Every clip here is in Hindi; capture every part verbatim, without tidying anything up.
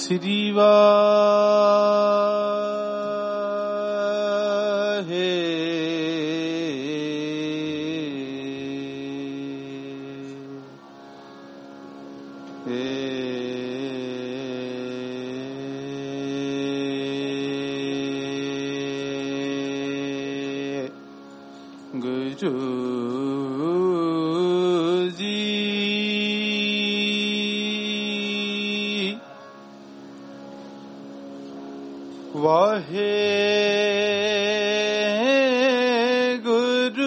श्री वाहे गुरु वाहे गुरु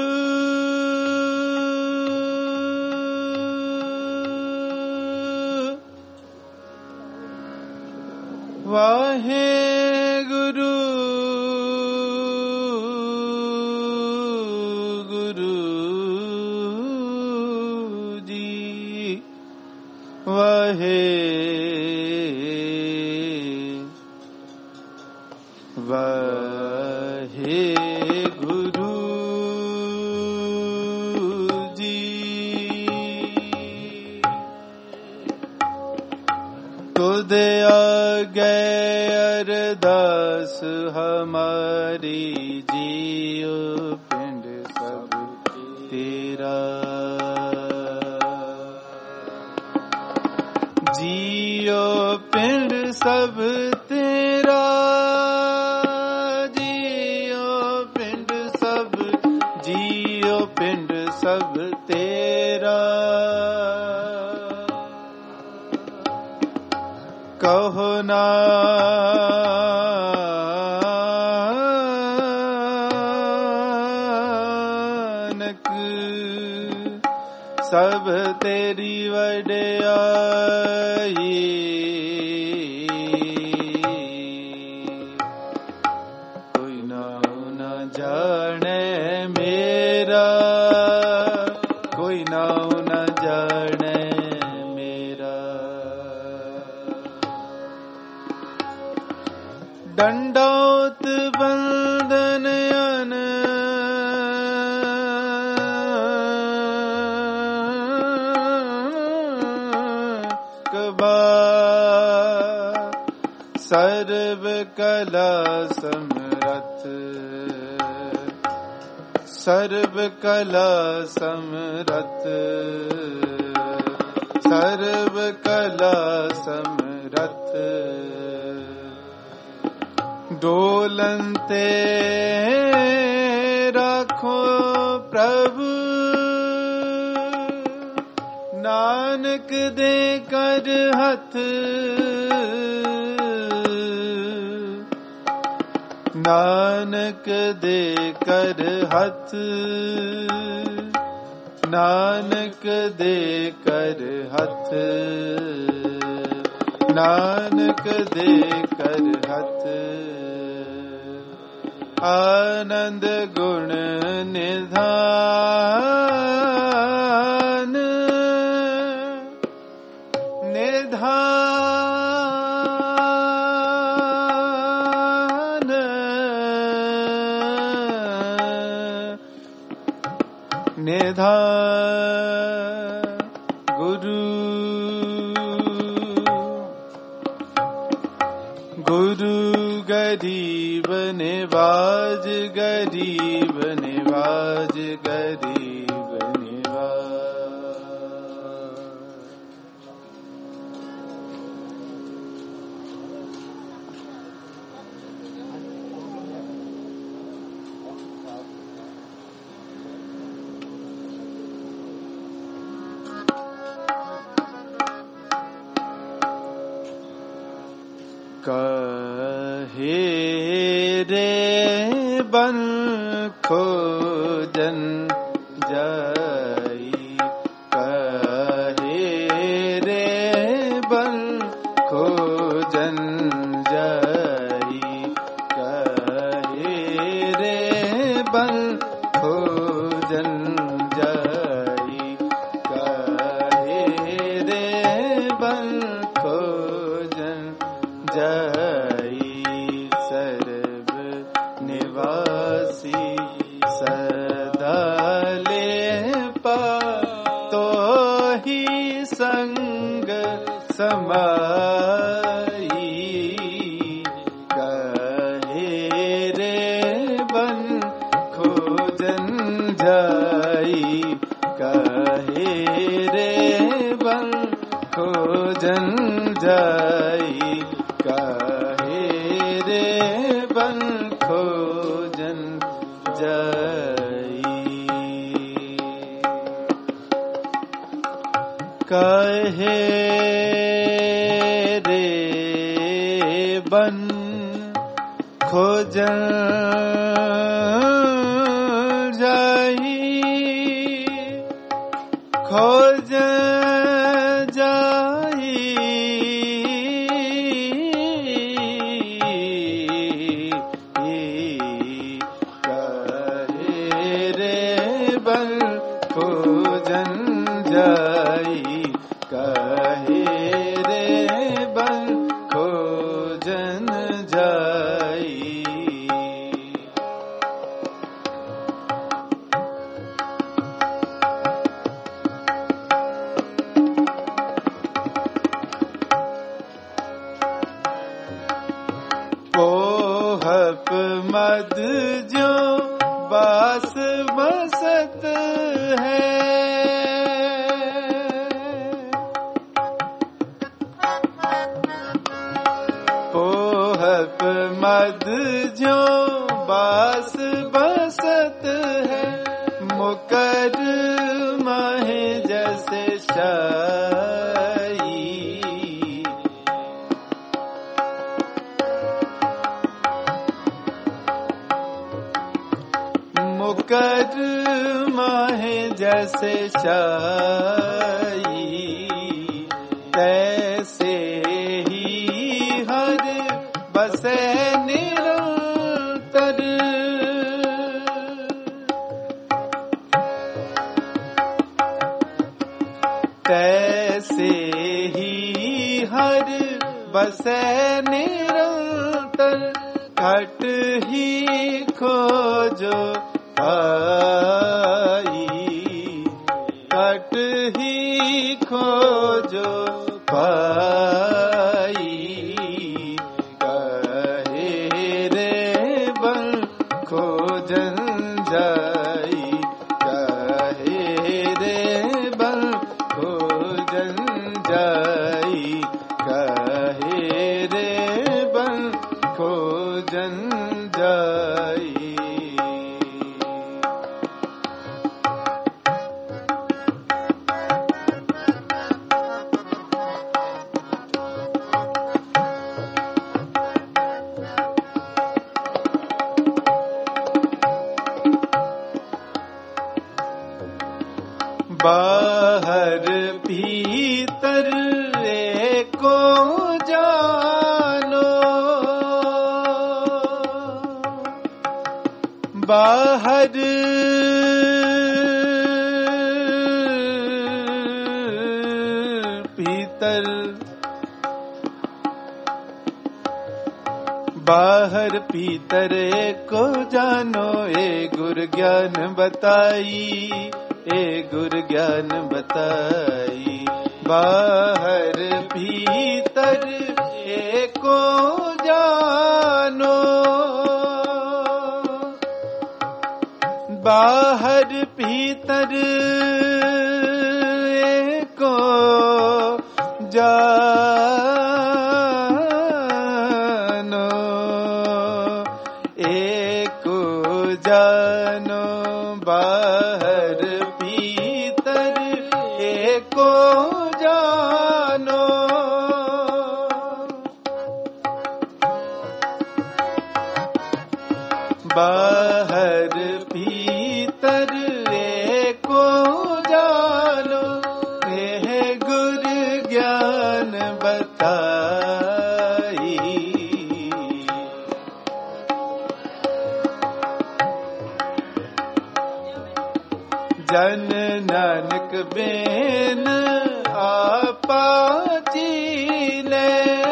वाहे गुरु गुरु जी वाहे वाहे गुरु जी। तुझे आगे अरदास हमारी जियो पिंड सब तेरा, जियो पिंड सब तेरा, पिंड सब तेरा। कहो नानक सब तेरी वड्याई, कोई ना न जाने मेरा, कोई नाम न जाने मेरा। दंडौत बंदन अन कबा, सर्व कला समरथ, सर्व कला समरथ, सर्व कला समरथ। डोलनते राखो प्रभु, नानक दे कर हथ, नानक दे कर हथ, नानक दे कर हथ, नानक दे कर हथ। आनंद गुण निधान, निधान, निधान गुरु, गुरु गरीब निवाज, गरीब निवाज, गरीब निवाज। कहे रे बन खोजन जाई, कहे रे बन खोजन जाई, कहे रे बन खोजन जाई, कहे रे बन खोजन जाई। सर्व निवासी सदा ले पा, तो ही संग समाई, खोजन जाई कहे रे बन खोजन जाई कहे रे बन खोजन जाई कहे रे बन खोजन जाई खोजन जाई कहे रे बन खोजन जाई कहे रे बन खोजन जाई पोहप मद जो बास मसत है पोहप मद जो बास बसत है मुकर माहे जैसे शाई मुकर माहे जैसे शाई तैसे ही हर बसे निरंतर तैसे ही हर बसे निरंतर घट ही खोजो पाई घट ही खोजो पाई कहे रे बन खोजन जाई कहे रे बन खोजन जाई कहे रे बन खोजन जाई बाहर भीतर एको जानो बाहर भीतर बाहर भीतर एको जानो ए गुर ज्ञान बताई ए गुर ज्ञान बताई बाहर भीतर एको जानो बाहर भीतर एको जानो एको जानो बाहर भीतर एको जानो बाहर भीतर एको जानो यह गुर ज्ञान बताई जन नानक बेन आपा चीले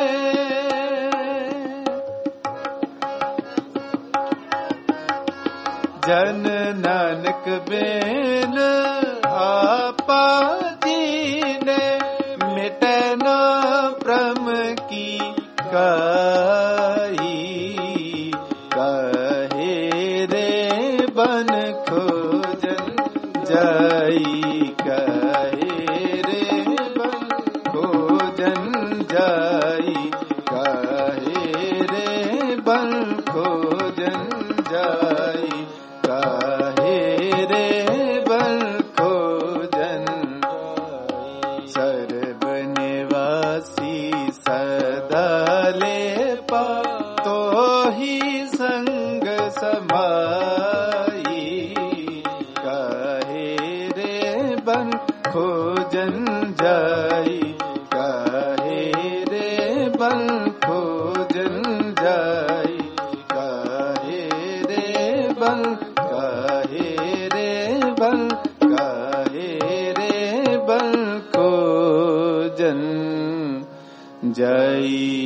जन नानक बेन आपा चीले मिटे ना भ्रम की काई कहे रे बन खोजन जाई काहे रे बन खोजन जाई काहे रे बन खोजन जाई काहे रे बन खोजन सर्व निवासी सदा ले पा तो ही संग समाई काहे रे बन खोजन जाई काहे रे बन खोजन जाई काहे रे बन काहे रे बन काहे रे बन खोजन जाई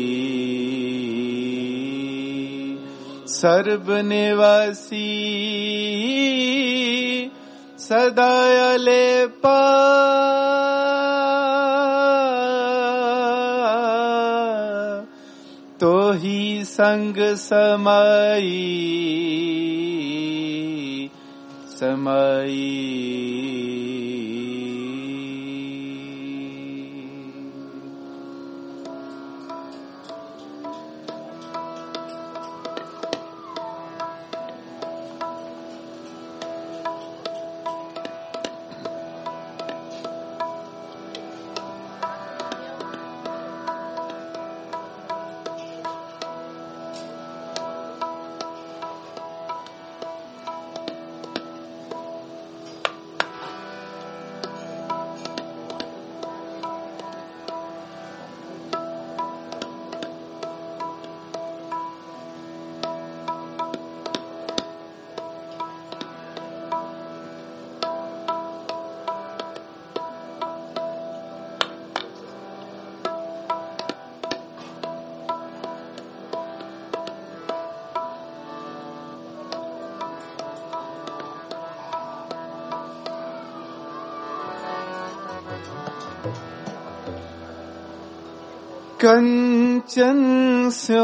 सर्व निवासी सदा ले पा तो ही संग समाई समाई कंचन स्यो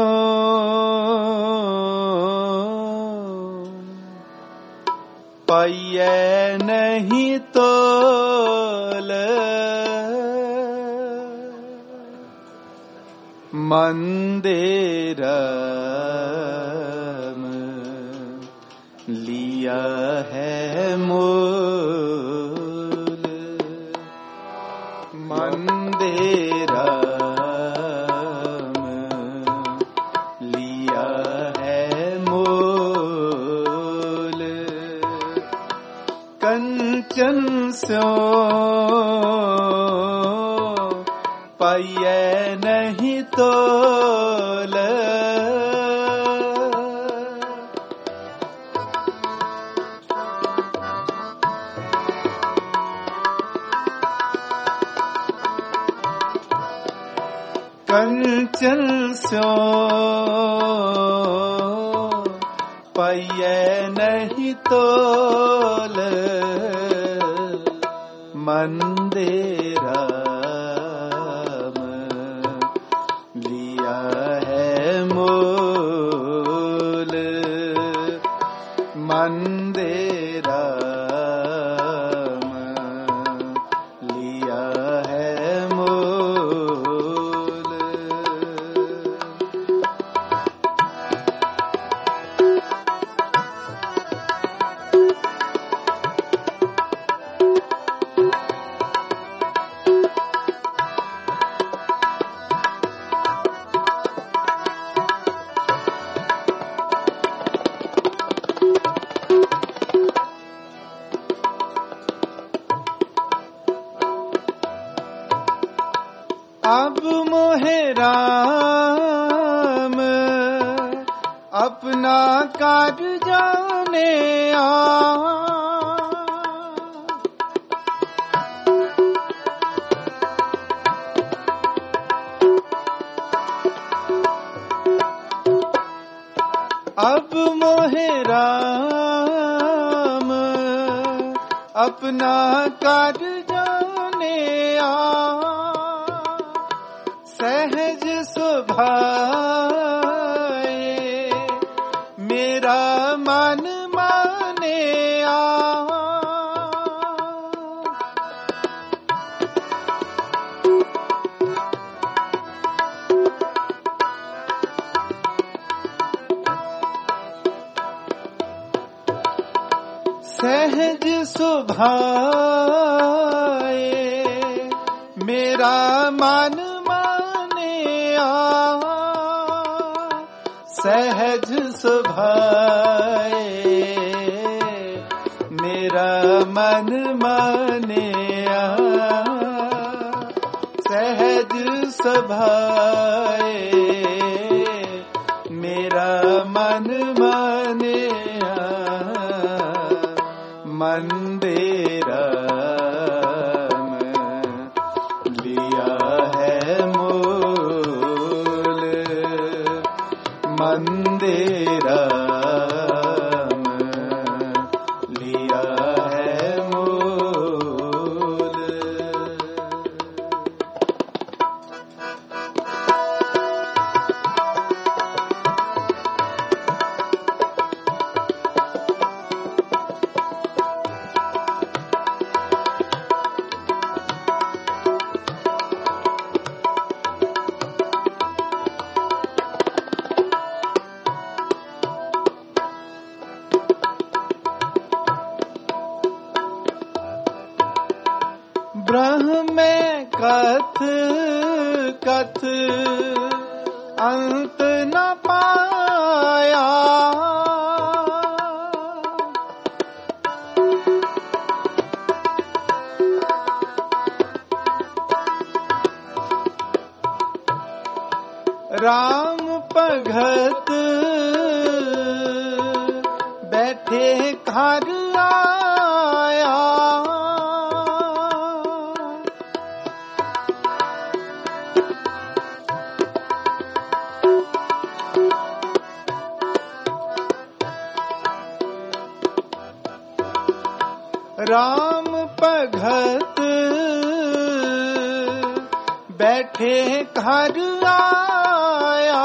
पाइए नहीं तोल मंदिर लिया है मोल मंदिर कंचन स्यो पाइए नहीं तोल कंचन स्यो पाइए नहीं तोल मंदिरा लिया है मोल मंदिरा लिया है मोल अब मोहे राम अपना काज जाने आ अब मोहे राम अपना काज जाने आ सहज स्वभाव मेरा मन मान जाने आ। सहज सुभाए मेरा मन माने आ। सहज सुभाए मेरा मन माने आ। सहज सुभाए मेरा मन माने आ। मंदिरा में लिया है मोल। मंदिरा में लिया है मोल। ब्रह्म में कथ कथ अंत न पाया। राम भगत बैठे घर आया। राम भगत बैठे घर आया।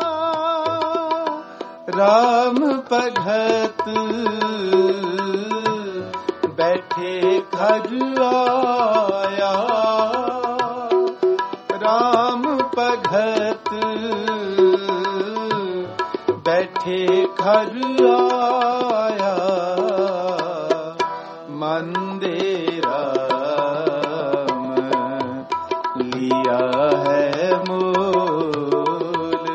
राम भगत बैठे घर आया। राम भगत बैठे घर आया। मंदिरा में लिया है मोल।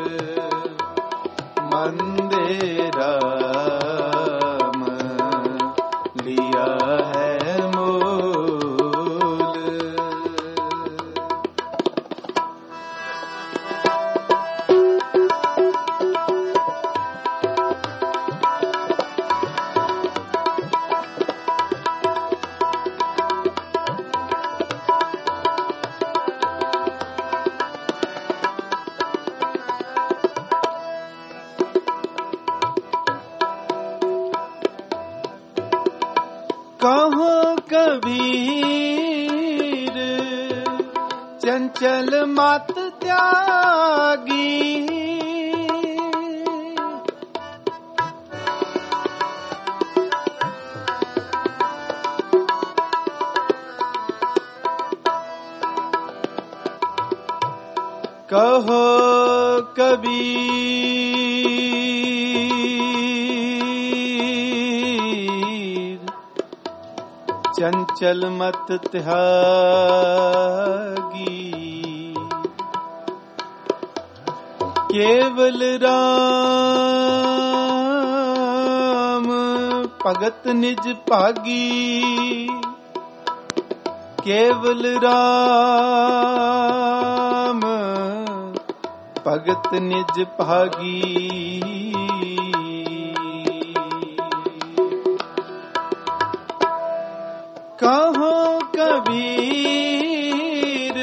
मंदिरा में लिया है मोल। कहो कबीर चंचल मत त्यागी। कहो कबीर चंचल मत त्यागी। केवल राम भगत निज भागी। केवल राम भगत निज भागी। कहो कबीर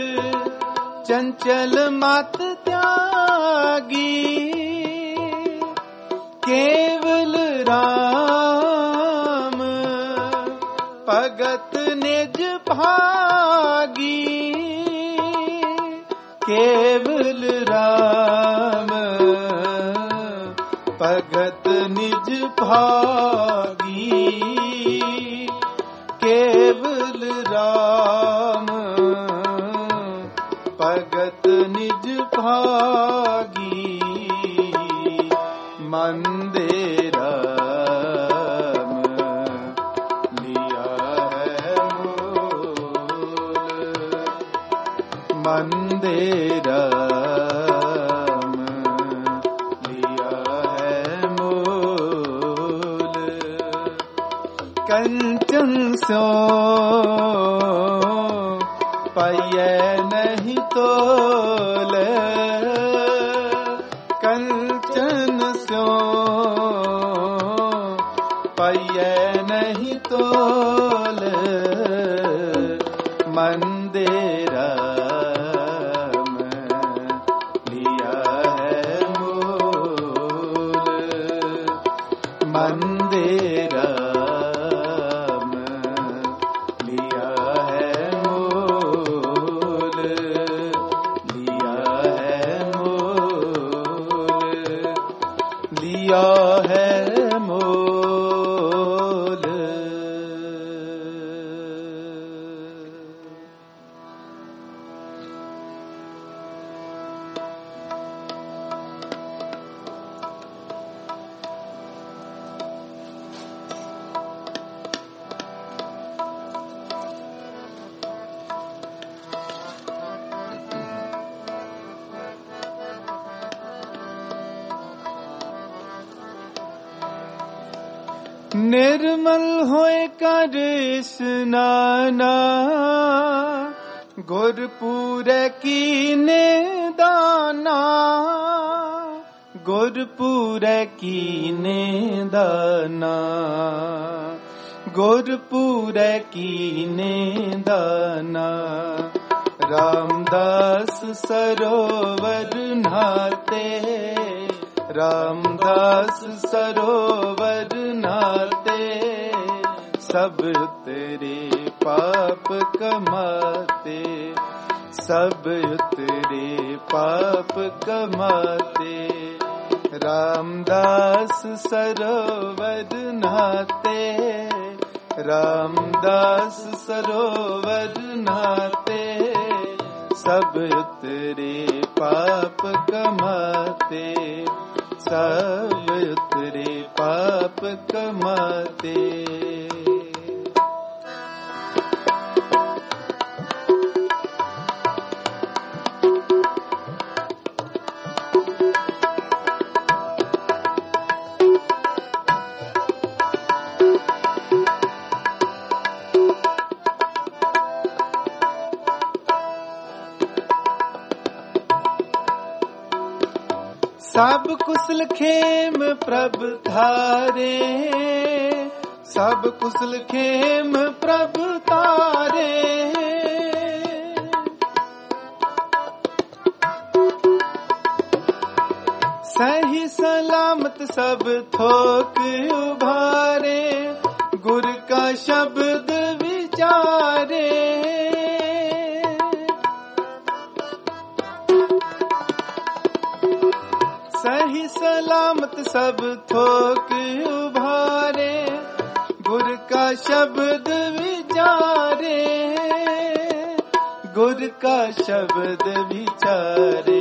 चंचल मत त्यागी। केवल राम भगत निज भागी। केवल राम भगत निज भागी। केवल राम भगत निज भागी मंदे राम लिया है मूल मंदे राम लिया है मूल कंचन स्यो पाइए नहीं तोल कंचन स्यो पाइए नहीं तोल मंदे राम लिया है मूल मंदे राम लिया है मूल लिया है मूल लिया है मूल। निर्मल होए कर स्नाना गुरपुरे कीने दाना गुरपुरे कीने दाना गुरपुरे कीने दाना रामदास सरोवर नहाते रामदास सरोवर नहाते सब तेरे पाप कमाते सब तेरे पाप कमाते रामदास सरोवर नहाते रामदास सरोवर नहाते सब तेरे पाप कमाते सब तेरे पाप कमाते। सब कुशल खेम प्रभ थारे सब कुशल खेम प्रभ तारे सही सलामत सब थोक उभारे गुर का शब्द विचारे सही सलामत सब थोक उभारे गुर का शब्द विचारे गुर का शब्द विचारे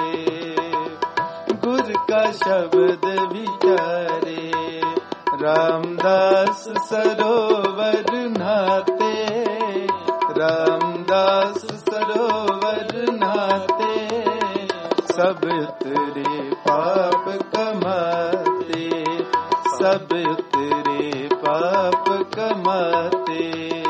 गुर का शब्द विचारे रामदास सरोवर नहाते रामदास सरोवर नहाते सब तेरे पाप कमाते सब तेरे पाप कमाते।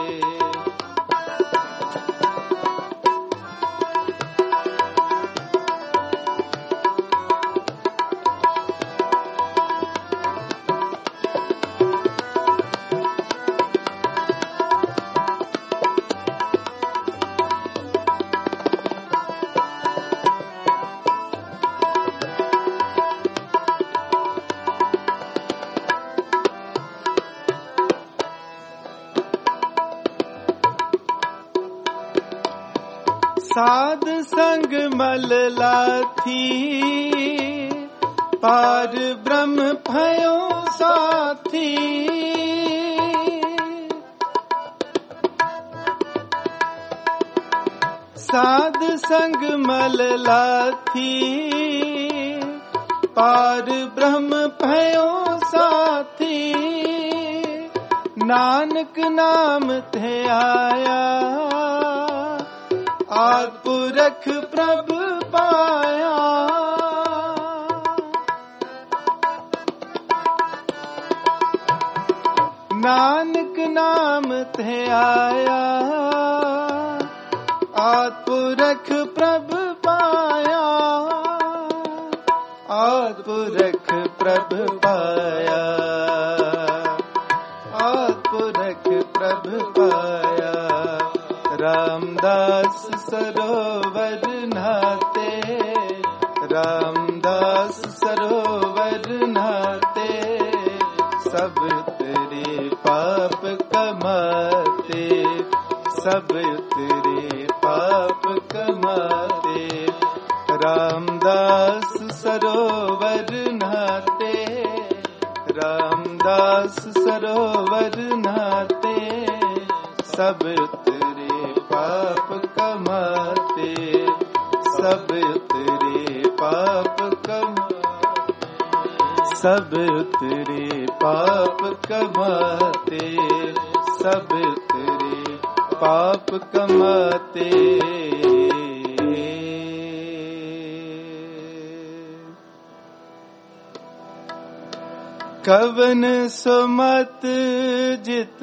साध संग मल लाथी पार ब्रह्म भयो साथी साध संग मल लाथी पार ब्रह्म भयो साथी नानक नाम थे आया आद पुरख प्रभ पाया नानक नाम थे आया आद पुरख प्रभ पाया आद पुरख प्रभ पाया आद पुरख प्रभ पाया रामदास सरोवर नहाते रामदास सरोवर नहाते सब तेरे पाप कमाते सब तेरे पाप कमाते रामदास सरोवर नहाते रामदास सरोवर नहाते सब तेरे पाप कमाते सब तेरे पाप कमाते सब तेरे पाप कमाते सब तेरे पाप कमाते कवन सुमत जित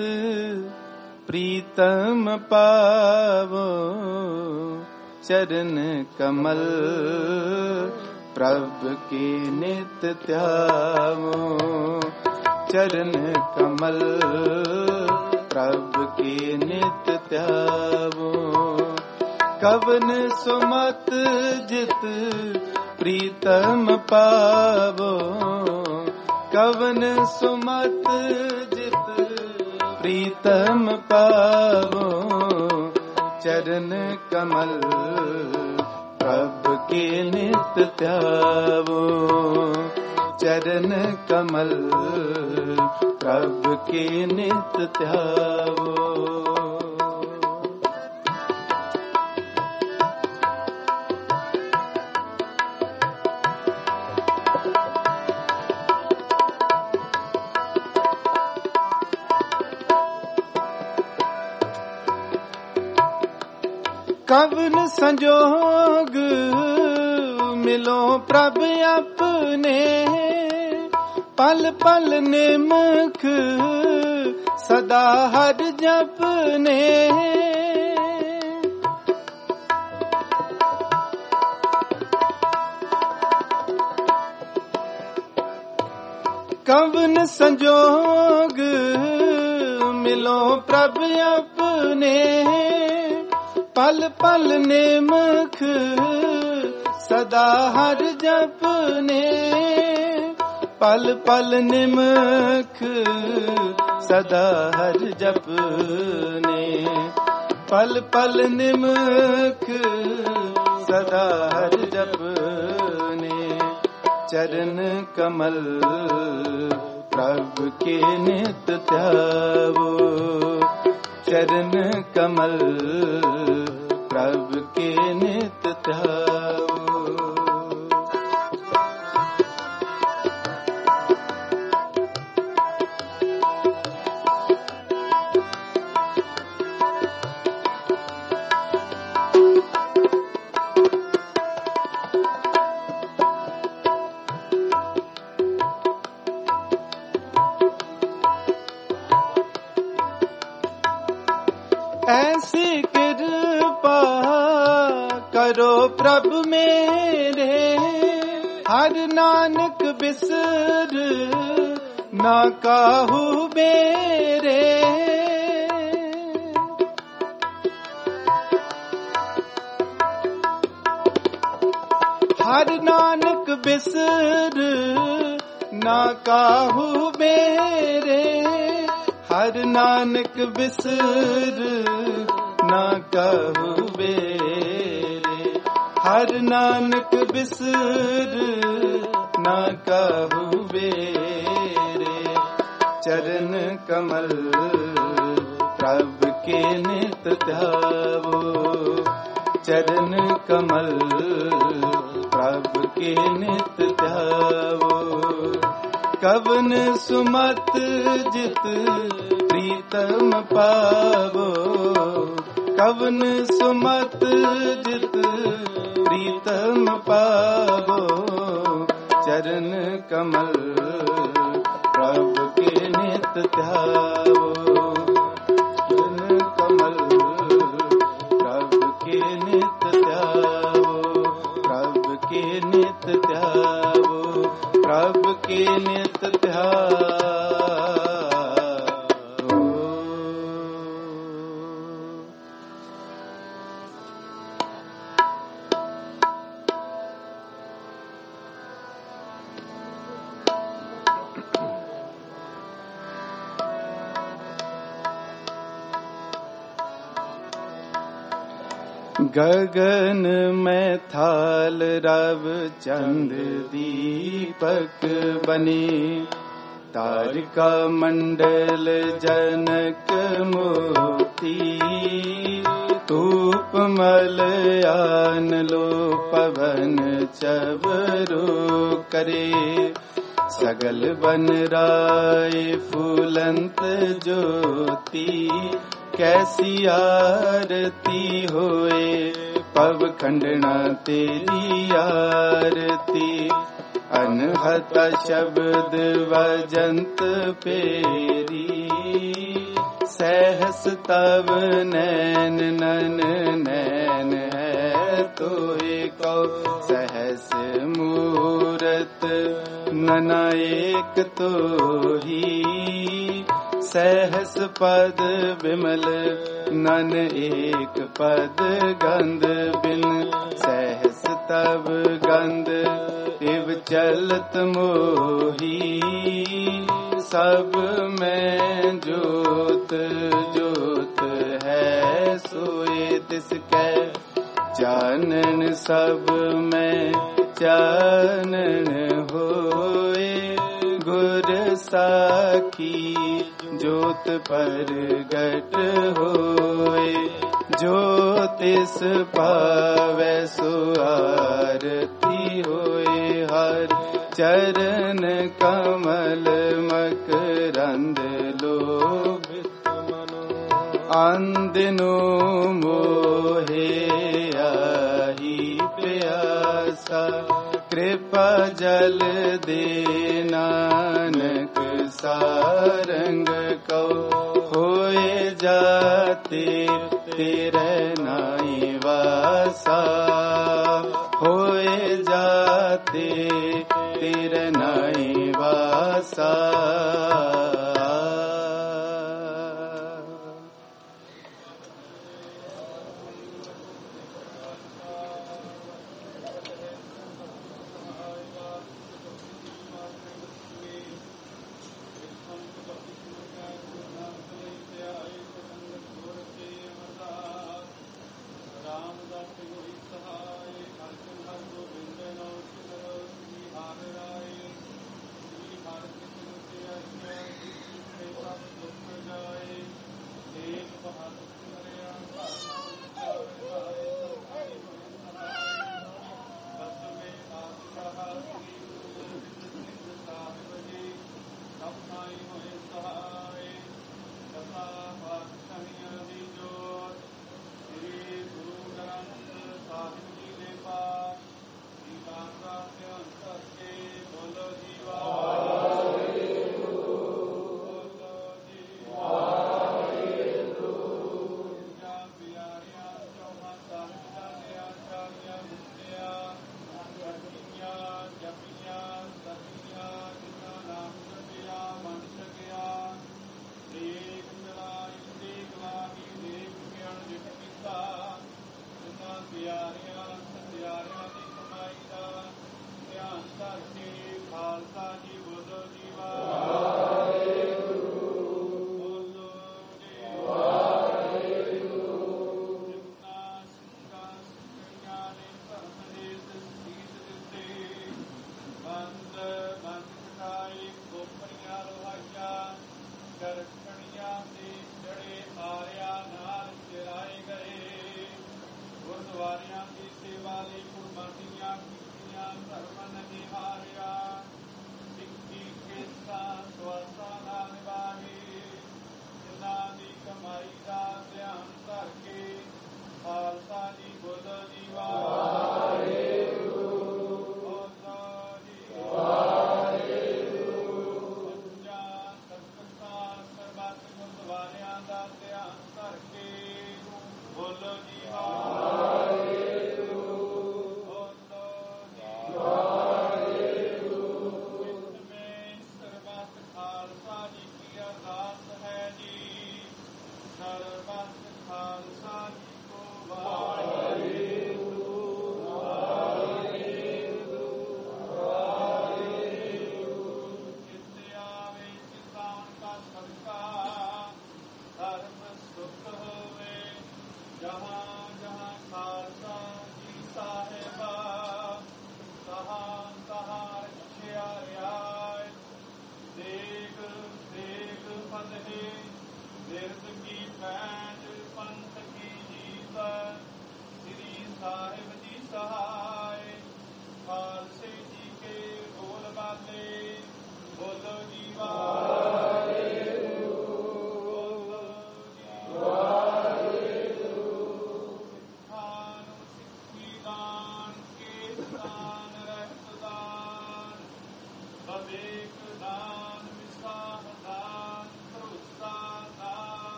प्रीतम पावो चरण कमल प्रभ के नित ध्यावो चरण कमल प्रभ के नित ध्यावो कवन सुमत जित प्रीतम पावो कवन सुमत जित प्रीतम पावो चरण कमल प्रभ के नित ध्यावो चरण कमल प्रभ के नित ध्यावो कवन संजोग मिलो प्रभ अपने पल पल निमख सदा हर जपने कवन संजोग मिलो प्रभ अपने पल पल निमख सदा हर जपने पल पल निमख सदा हर जपने पल पल निमख सदा हर जपने चरण कमल प्रभ के नित ध्यावो चरण कमल प्रभ के नित ध्यावो ऐसी कृपा करो प्रभु मेरे हर नानक बिसर ना काहू बेरे हर नानक बिसर ना काहू बेरे हर नानक बिसर ना कहू बेरे हर नानक बिसर ना कहू बेरे चरण कमल प्रभ के नित ध्यावो चरण कमल प्रभु के नित ध्यावो। कवन सुमत जित प्रीतम पावो, कवन सुमत जित प्रीतम पावो। चरण कमल प्रभु के नित ध्यावो, चरण कमल प्रभु के नित ध्यावो, प्रभु के नित ध्यावो, प्रभु के नित ध्यावो। गगन में थाल रव चंद दीपक बने, तारिका मंडल जनक मोती। धूप मलयान लो पवन चवरो करे, सगल बन राय फूलंत ज्योति। कैसी आरती होए पव खंडना तेरी आरती। अनहत शब्द वजंत पेरी, सहस तव नैन नन नैन है तोए को। सहस मूरत नना एक तो ही, सहस पद विमल नन एक पद गंध बिन। सहस तब गंध इव चलत मोही, सब में जोत जोत है सोए तिसकै। चानन सब में चानन होए, गुर साखी ज्योत परगट होए। ज्योतिष पावै सो आरती होए, हर चरण कमल मकरंद लोभित मनो। आंदिनो मोहे आही प्यासा, कृपा जल दे नानक सारंग को। होए जाते तेरे नाई वासा, होए जाते तेरे नाई वासा।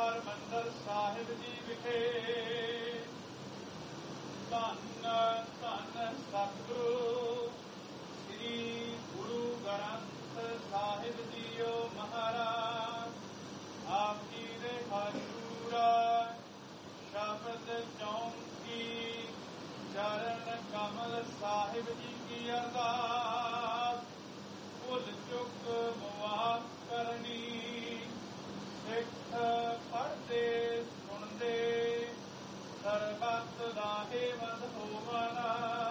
ਹਰਿਮੰਦਰ ਸਾਹਿਬ ਜੀ ਵਿਖੇ ਧੰਨ ਧੰਨ ਸਤਿਗੁਰੂ ਸ੍ਰੀ ਗੁਰੂ ਗ੍ਰੰਥ ਸਾਹਿਬ ਜੀਓ ਮਹਾਰਾਜ ਆਪ ਜੀ ਦੇ ਹਜ਼ੂਰ ਸ਼ਬਦ ਚੌਂਕੀ ਚਰਨ ਕਮਲ ਸਾਹਿਬ ਜੀ ਕੀ ਅਰਦਾਸ ਭੁੱਲ ਚੁੱਕ ਮੁਆਫ ਕਰਨੀ ਸਿੱਖ ਪੜ੍ਹਦੇ ਸੁਣਦੇ ਸਰਬੱਤ ਰਾਹੇ ਮਦ ਹੋਵਨਾ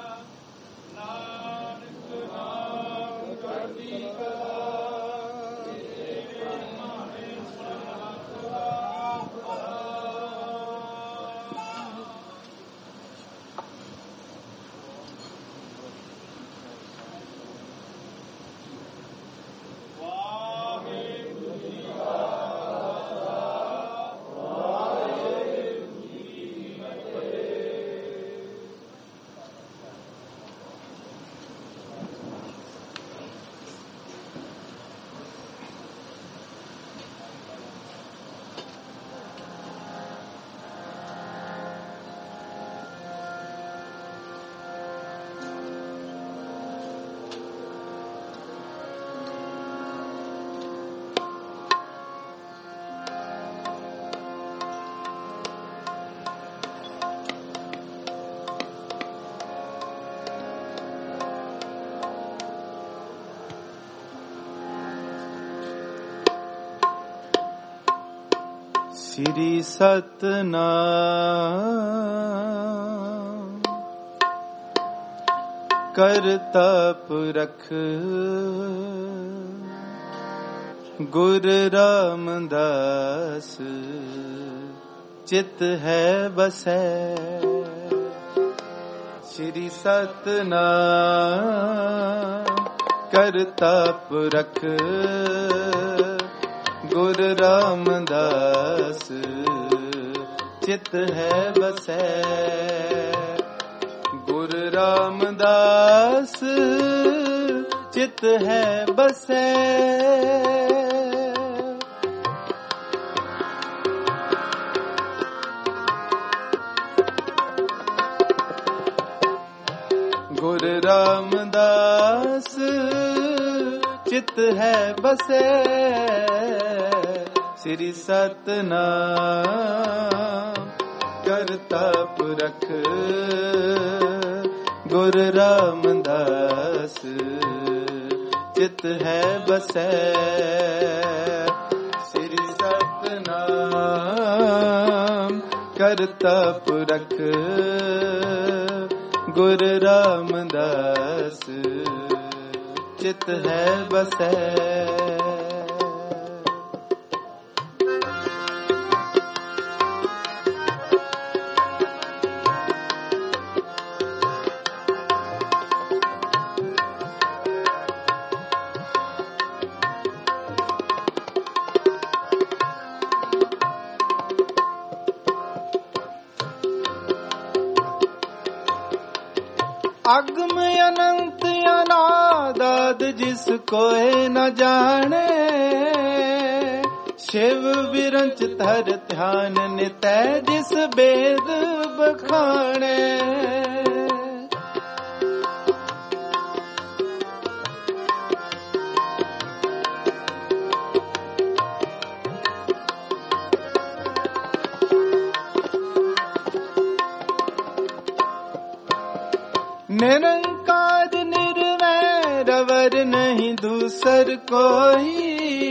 ਨਾਨਕ ਨਾਮ ਚੜ੍ਹਦੀ ਕਲਾ ਤੇਰੇ ਮਾਣੇ ਸਰਬੱਤ ਦਾ ਭਲਾ। ਵਾਹਿਗੁਰੂ ਜੀ ਕਾ ਸ੍ਰੀ ਸਤਨਾਮ ਕਰਤਾ ਪੁਰਖ ਗੁਰ ਰਾਮਦਾਸ ਚਿਤ ਹੈ ਬਸੈ। ਸ੍ਰੀ ਸਤਨਾਮ ਕਰਤਾ ਪੁਰਖ ਗੁਰ ਰਾਮਦਾਸ ਚਿਤ ਹੈ ਬਸੈ। ਗੁਰ ਰਾਮਦਾਸ ਚਿਤ ਹੈ ਬਸੈ। ਗੁਰ ਰਾਮਦਾਸ ਚਿਤ ਹੈ ਬਸੈ। ਸ੍ਰੀ ਸਤਨਾਮ ਕਰਤਾ ਪੁਰਖ ਗੁਰ ਰਾਮਦਾਸ ਚਿਤ ਹੈ ਬਸੈ। ਸ੍ਰੀ ਸਤਨਾਮ ਕਰਤਾ ਪੁਰਖ ਗੁਰ ਰਾਮਦਾਸ ਚਿਤ ਹੈ ਬਸੈ। ਅਗਮ ਅਨੰਤ ਅਨਾਦਿ ਜਿਸ ਕੋਇ ਨ ਜਾਣੇ। ਸ਼ਿਵ ਵਿਰੰਚ ਧਰ ਧਿਆਨ ਨਿਤੈ ਜਿਸ ਬੇਦ ਬਖਾਣੇ। निरंकार निर्वैर वर नहीं दूसर कोई।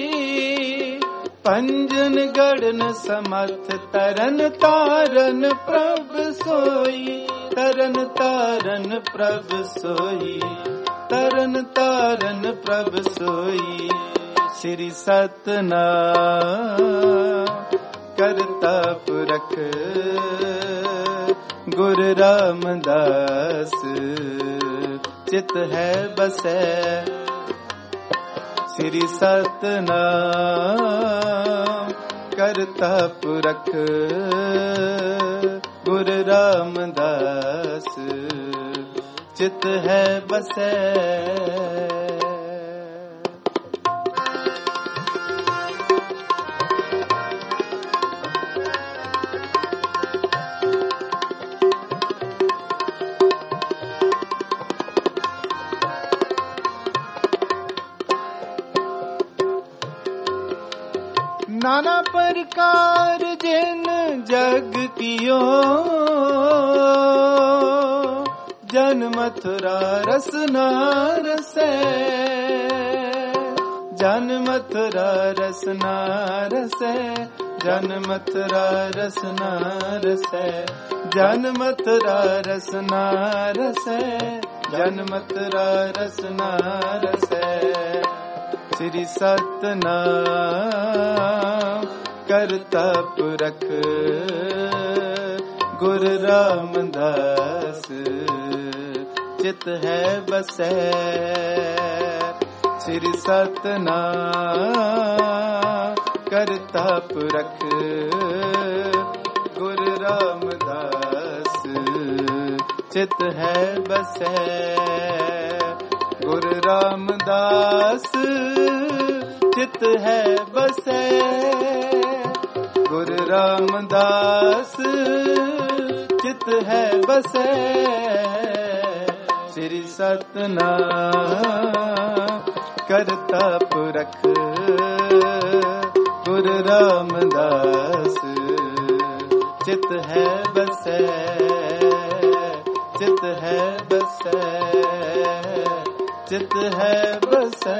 पंजन गढ़न समर्थ तरन तारन प्रभ सोई। तरन तारन प्रभ सोई। तरन तारन प्रभ सोई। श्री सतनाम करता पुरख गुर रामदास चित है बसै। श्री सतनाम करता पुरख गुर रामदास चित है बसै। नाना प्रकार जिन जग कियो, जन मथुरा रसना रसै, जन मथुरा रसना रसै, जन मथुरा रसना रसै, जन मथुरा रसना रसै, जन मथुरा रसना रसै। श्री सतनाम करता पुरख गुर रामदास, चित है बसै। श्री सतनाम करता पुरख गुर रामदास, चित है बसै। गुर रामदास चित है बसै, गुर रामदास चित है बसै। श्री सतनाम करता पुरख गुर रामदास, चित है बसै, चित है बसै, चित है बसै,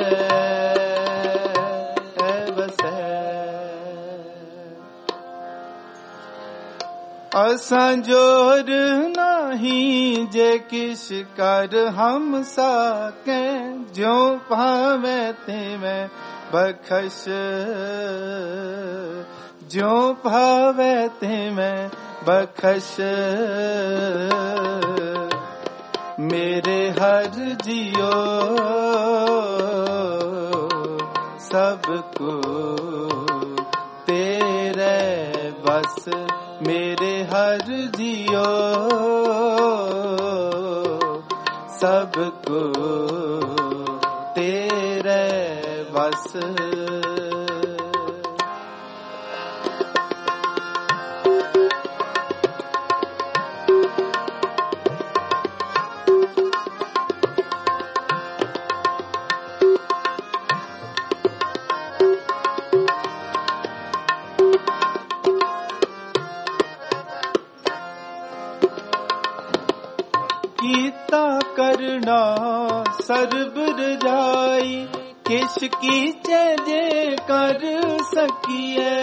है बसै। असां जोर नहीं जे किश कर हम साके, जो भावे तिवें बख्श, जो भावे तिवें बख्श। मेरे हर जियो सबको तेरे बस, मेरे हर जियो सबको तेरे बस। कीता करना सर्ब रजाई, किश कीचे जे कर सकिए।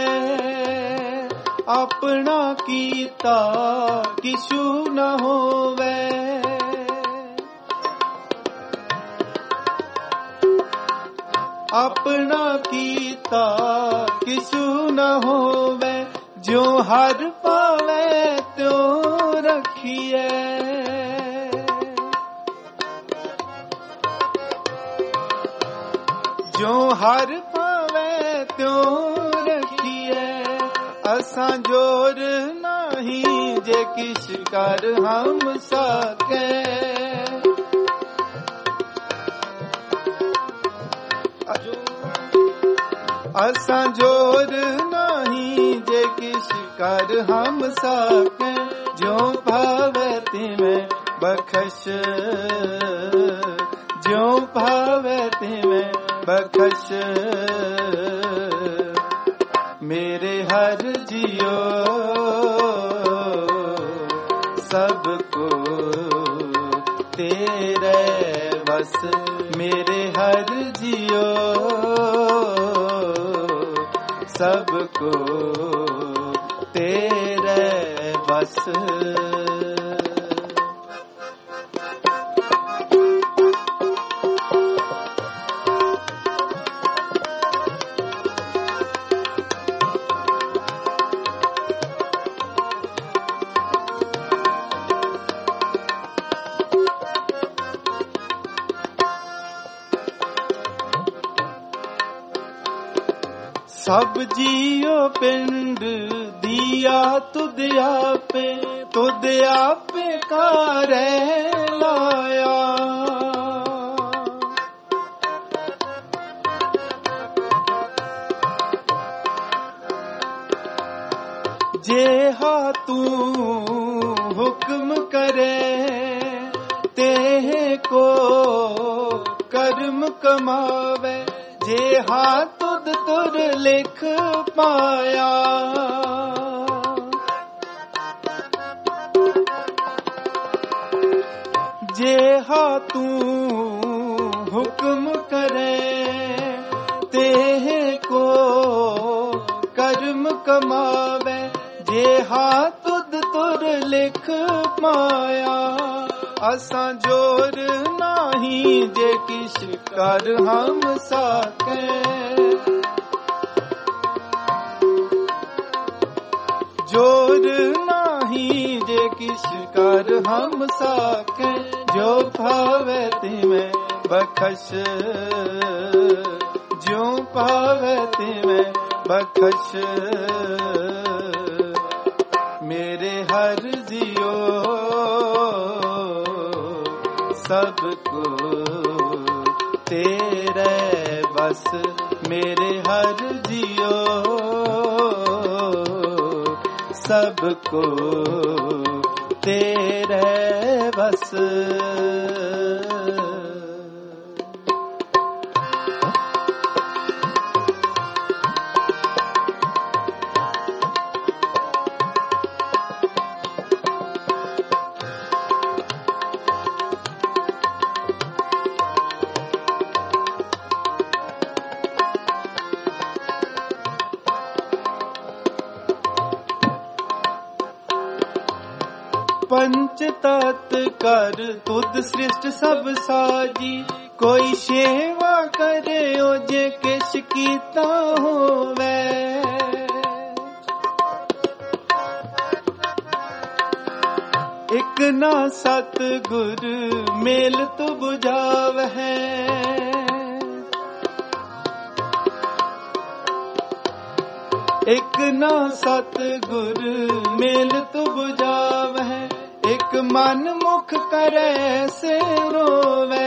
अपना कीता किशु न होवे, अपना कीता किशु न होवे। जो हर पावे त्यों रखिए, जो हर पावे त्यों रखिए। असां जोर नहीं जे किश कर हम सके, असां जोर नहीं जे किश कर हम सके। जो भावे तिवें बख्श, जो भावे तिवें बख्श। मेरे हर जियो सबको तेरे बस, मेरे हर जियो सबको तेरे बस। सब जियो पिंड दिया तुद आपे, तुद आपे कारे लाया। जे हा तू हुक्म करे, तेह को कर्म कमावे। जे हा तुद तुद तुर लिख पाया। जेहा तू हुक्म करे तेह को कर्म कमावे। जेहा तुद तुर लिख पाया। असां जोर नाही जे किश कर हम साके। जोर नाही जे किश कर हम साके। जो भावे तिमें बख्श, जो भावे तिमें बख्श। मेरे हर जियो सबको तेरे बस। मेरे हर जियो सबको तेरे बस। पंच तत् कर तुद सृष्ट सब साजी। कोई सेवा करे ओ जे किश कीता होवे। एक ना सतगुर मेल तु बुझावै। एक ना सतगुर मेल तु बुझावै। एक मन मुख करे से रोवे।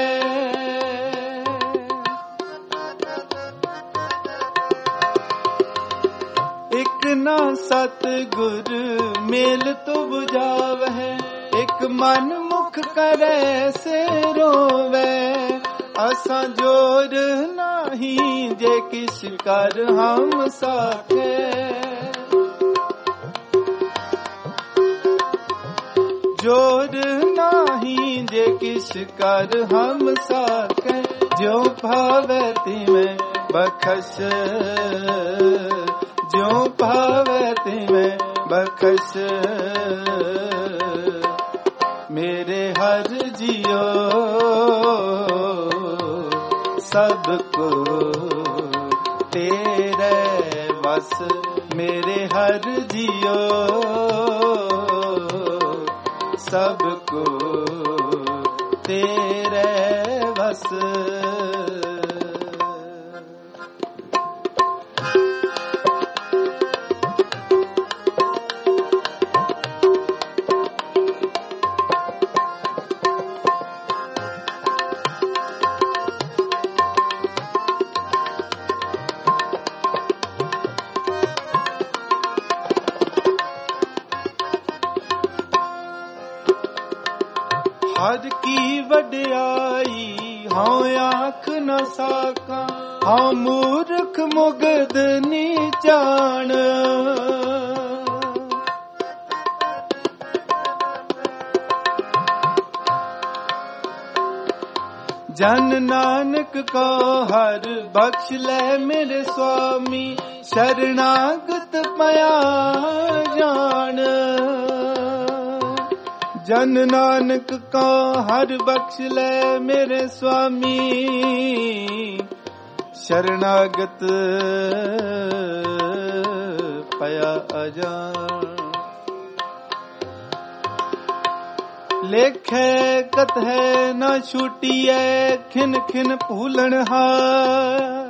एक ना सतगुर मेल तो बुझावै। एक मन मुख करे से रोवे। असां जोर नाही जे किश कर हम साके। जोर नाही जे किश कर हम साके। जो भावे तिमें बख्श, जो भावे तिमें बख्श। मेरे हर जियो सबको तेरे बस। मेरे हर जियो सबको तेरे बस। हर की वड्याई हाँ आख न साका। हाँ मूर्ख मुगद नीचान। जन नानक को हर बख्श ले मेरे स्वामी। शरणागत पया जान। जन नानक का हर बख्श ले मेरे स्वामी। शरणागत पया अजान। लेखे कत है न छूटिए खिन खिन भूलन हार।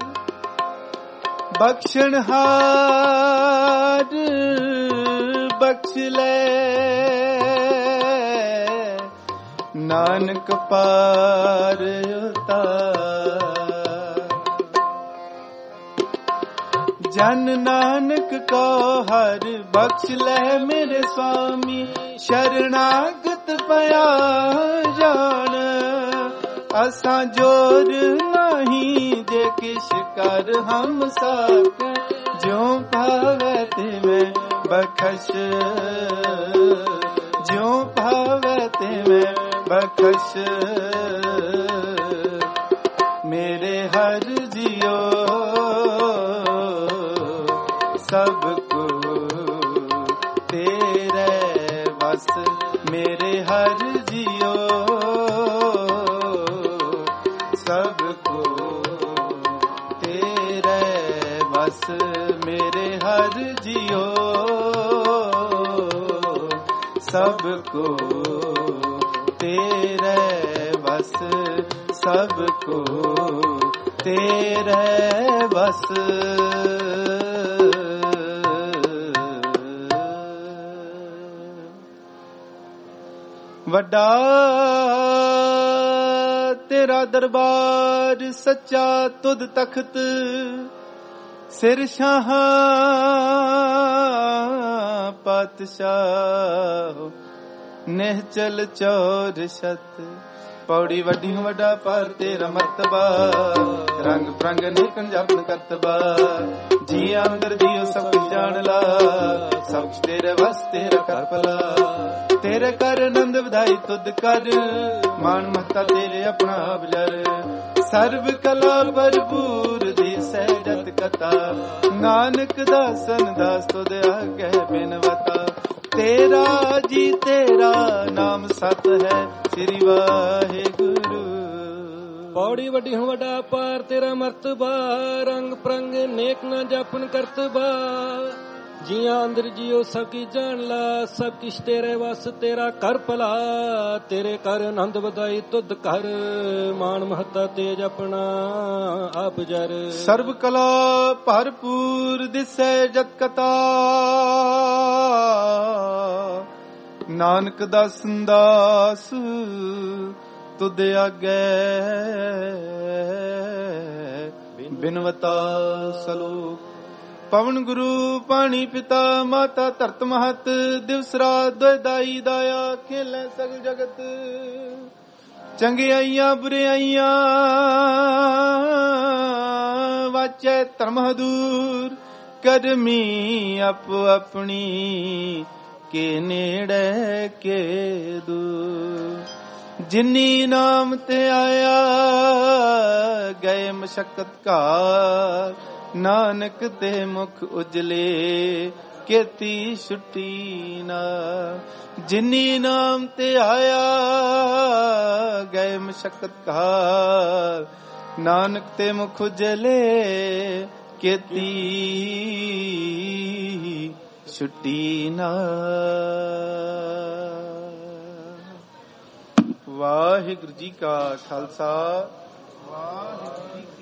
बख्शन हार बख्श ले नानक पार उतार। जन नानक को हर बख्श ले मेरे स्वामी। शरणागत पया जान। असां जोर नहीं जे किश कर हम साक ज्यों भावे तिवें बख्श ज्यों भावे तिवें बख्श मेरे हर जियो सबको तेरे बस मेरे हर जियो सबको तेरे बस मेरे हर जियो सबको तेरे बस सबको तेरे बस ਵੱਡਾ ਤੇਰਾ ਦਰਬਾਰ ਸੱਚਾ ਤੁਧ ਤਖਤ ਸਿਰ ਸ਼ਾਹਾਂ ਪਾਤਸ਼ਾਹ ਨਿਹਚਲ ਚੌਰ ਛਤ ਪੌੜੀ ਵੱਡੀ ਵੱਡਾ ਪਰ ਤੇਰਾ ਮਰਤਬਾ ਰੰਗ ਪ੍ਰੰਗ ਨੇਕਨ ਜਪਨ ਕਰਤਬਾ ਜੀ ਅੰਦਰ ਜੀਓ ਸਭ ਕੁਝ ਜਾਣ ਲਾ ਸਭ ਕੁਝ ਤੇਰੇ ਵਸ ਤੇਰਾ ਕਰ ਭਲਾ ਤੇਰੇ ਕਰ ਆਨੰਦ ਵਧਾਈ ਤੁਧ ਕਰ ਮਾਨ ਮਹਤਾ ਤੇਰੇ ਆਪਣਾ ਬਜਰ ਸਰਬ ਕਲਾ ਭਰਪੂਰ ਦੀ ਸਹਿਜਤ ਕਥਾ ਨਾਨਕ ਦਾਸਨ ਦਾਸ ਤੁਧ ਆਗੇ ਬਿਨਵਤਾ ਤੇਰਾ ਜੀ ਤੇਰਾ ਨਾਮ ਸਤ ਹੈ ਸ੍ਰੀ ਵਾਹਿਗੁਰੂ ਪੌੜੀ ਵੱਡੀ ਹੋ ਵੱਡਾ ਪਾਰ ਤੇਰਾ ਮਰਤਬਾ ਰੰਗ ਪ੍ਰੰਗ ਨੇਕ ਨਾ ਜਪਨ ਕਰਤਬਾ ਜੀਆਂ ਅੰਦਰ ਜੀਓ ਸਭ ਕੀ ਜਾਣ ਲਾ ਸਭ ਕਿਛ ਤੇਰੇ ਵਸ ਤੇਰਾ ਕਰ ਭਲਾ ਤੇਰੇ ਕਰ ਆਨੰਦ ਵਧਾਈ ਤੁਧ ਕਰ ਮਾਨ ਮਹੱਤਾ ਤੇਜ ਆਪਣਾ ਆਪ ਜਰ ਸਰਬ ਕਲਾ ਭਰਪੂਰ ਦਿਸੈ ਜਤ ਕਥਾ ਨਾਨਕ ਦਾਸਨ ਦਾਸ ਤੁਧ ਆਗੇ ਬਿਨਵਤਾ ਸਲੋਕ ਪਵਨ ਗੁਰੂ ਪਾਣੀ ਪਿਤਾ ਮਾਤਾ ਧਰਤ ਮਹਤ ਦਿਵਸ ਰਾਤ ਦੁਇ ਦਾਈ ਦਾਇਆ ਖੇਲੇ ਸਗਲ ਜਗਤ ਚੰਗਿਆਈਆਂ ਬੁਰਿਆਈਆਂ ਵਾਚੈ ਧਰਮ ਹਦੂਰ ਕਰਮੀ ਆਪੋ ਆਪਣੀ ਕੇ ਨੇੜੇ ਕੇ ਦੂਰ ਜਿਨੀ ਨਾਮ ਤੇ ਆਇਆ ਗਏ ਮਸ਼ਕਤ ਘਾਰ ਨਾਨਕ ਤੇ ਮੁਖ ਉਜਲੇ ਕੀਤੀ ਛੁੱਟੀ ਨਾ ਜਿਨੀ ਨਾਮ ਤੇ ਆਇਆ ਗਏ ਮਸ਼ਕਤ ਘਾਰ ਨਾਨਕ ਤੇ ਮੁਖ ਉਜਲੇ ਕੀਤੀ ਛੁੱਟੀ ਨਾ ਵਾਹਿਗੁਰੂ ਜੀ ਕਾ ਖਾਲਸਾ ਵਾਹਿਗੁਰੂ ਜੀ